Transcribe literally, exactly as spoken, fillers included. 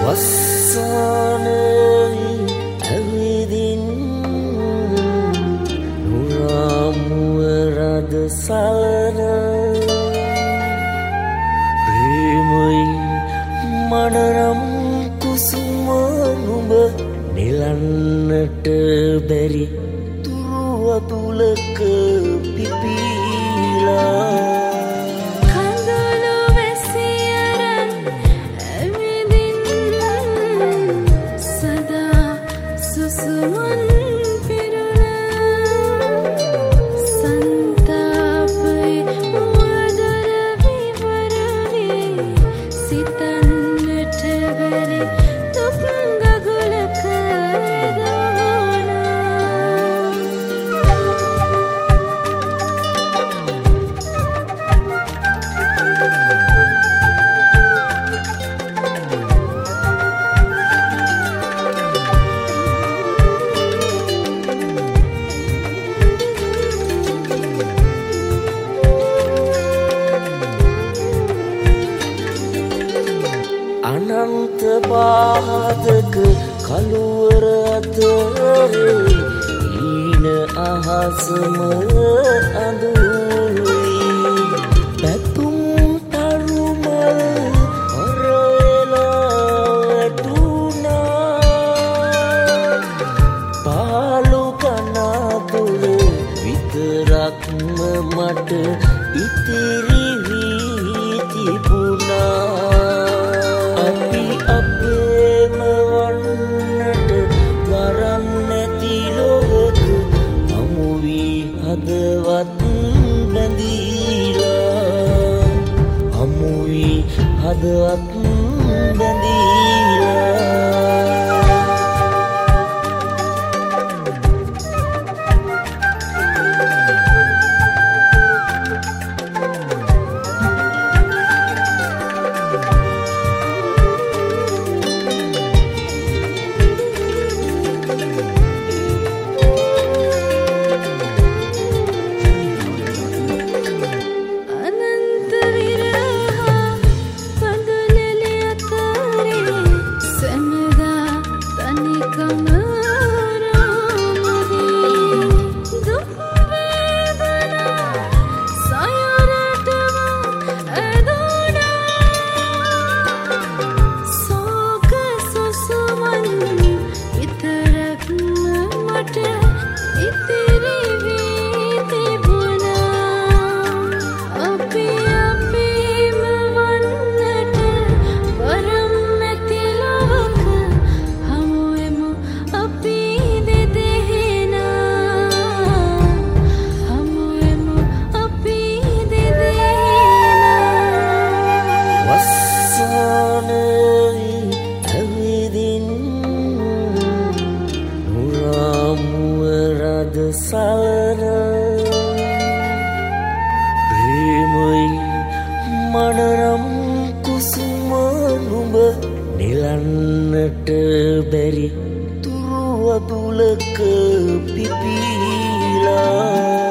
වස්සානයි ඇවිදින් නුරාමුව රද සලන ප්‍රේමයි මනරම් කුසුම නුඹ නිලන්නට බැරි තුරු අතුලක පිපිලා අනන්ත පාදක කළුවර අතරේ ඊන අහසම අඳුරුයි පැතුම් තරුමල් හොරවෙලා වැටුණා පාලු කනතුර විතරක්ම මට ඉතිරි වී තිබුණා හදවත් බැඳීලා හමුවී හදවත් බැඳීලා සලන ප්‍රේමයි මනරම් කුසුම නුඹ නිලන්නට බැරි තුරු අතුලක පිපිලා